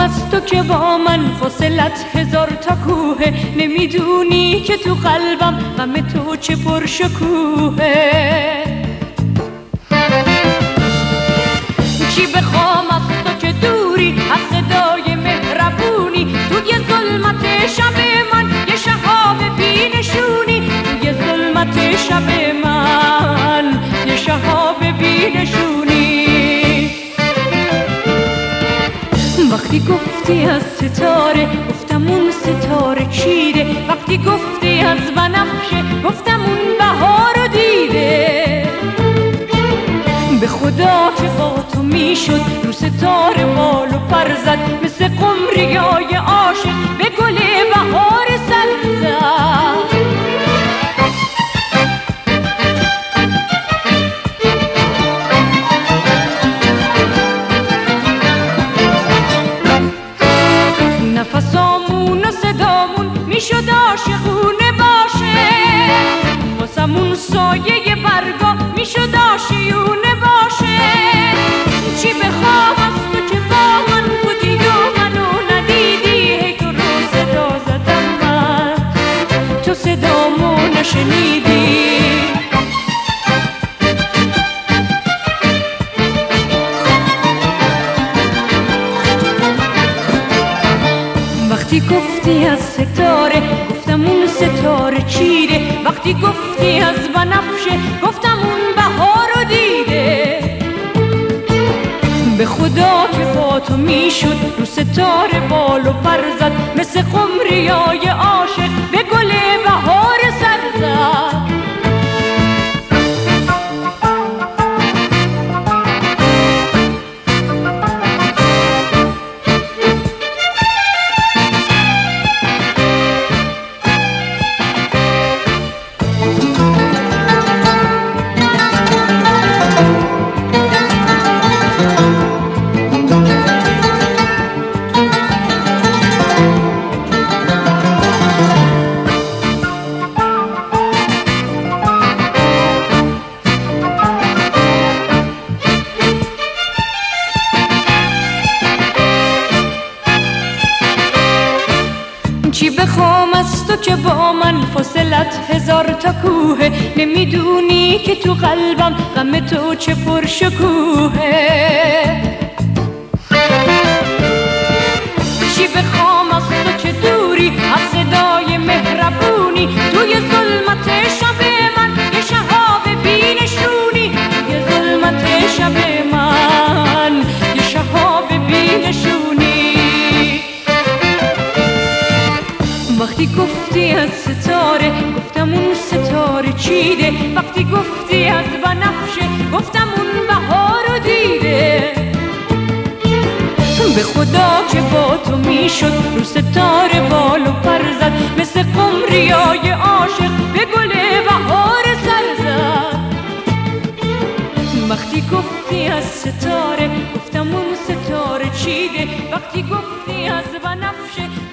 از تو که با من فاصلت هزار تا کوه، نمیدونی که تو قلبم غم تو چه پرشکوهه. چی بخوام از تو که دوری از صدای مهربونی، توی ظلمت شب من یه شهاب بینشونی، توی ظلمت شب من یه شهاب بینشونی. وقتی گفتی از ستاره گفتم اون ستاره چیده، وقتی گفتی از بنفشه گفتم اون بهار رو دیده. به خدا که با تو میشد رو ستاره بال و پر زد، مثل قمریای عاشق به گل بهار سر زد. نفسامون و صدامون میشد عاشقونه باشه، واسمون سایه برگا میشد آشیونه باشه. چی بخوام از تو که با من بودی و منو ندیدی، هی تو رو صدا زدم من تو صدامو نشنیدی. وقتی گفتی از ستاره گفتم اون ستاره چیده، وقتی گفتی از بنفشه گفتم اون بهار رو دیده. به خدا که با تو میشد رو ستاره بال و پر زد، مثل قمریای عاشق به گل بهار سر زد. چی بخوام از تو که با من فاصلت هزار تا کوه، نمیدونی که تو قلبم غم تو چه پرشکوهه. چی بخوام از تو که دوری از صدای مهربونی، توی ظلمت شب من یه شهاب بینشونی، توی ظلمت شب من یه شهاب بینشونی. وقتی گفتی از ستاره گفتم اون ستاره چیده، وقتی گفتی از بنفشه گفتم اون بهار رو دیده. به خدا که با تو میشد رو ستاره بال و پر زد، مثل قمریای عاشق به گل بهار سر زد. وقتی گفتی از ستاره گفتم اون ستاره چیده، وقتی گفتی از بنفشه